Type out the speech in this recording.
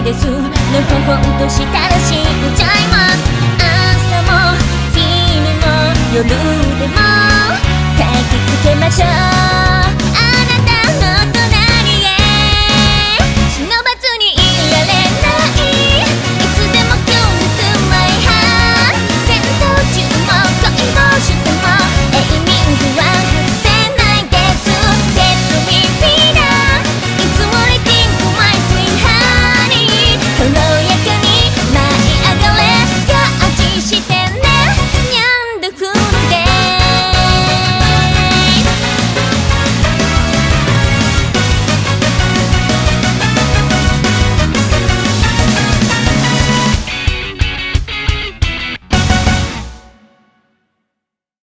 ですのほほんとしたら死んじゃいます。朝も昼も夜でも書きつけましょう。